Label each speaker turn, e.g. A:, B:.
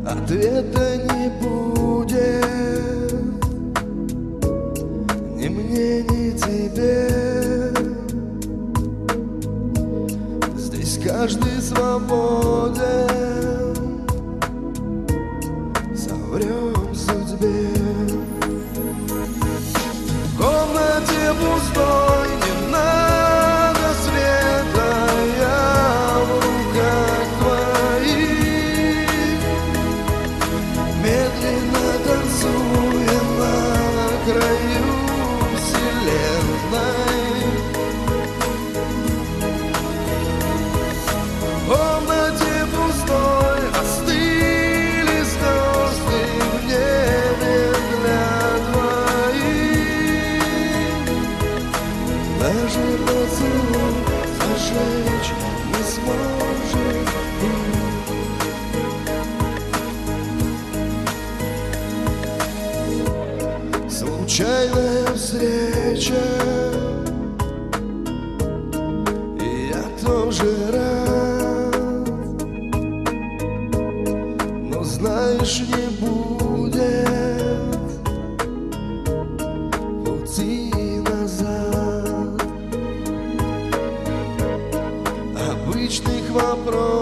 A: ответа не будет ни мне, ни тебе. Здесь каждый свободен, соврем судьбе. В комнате пустой не надо света, я в руках твоих, медленно танцуя на краю вселенной. В комнате пустой остыли звезды в небе для двоих. Даже поцелуй зажечь не сможет. Случайная встреча, и я тоже рад, но знаешь, не будет пути назад. Обычных вопросов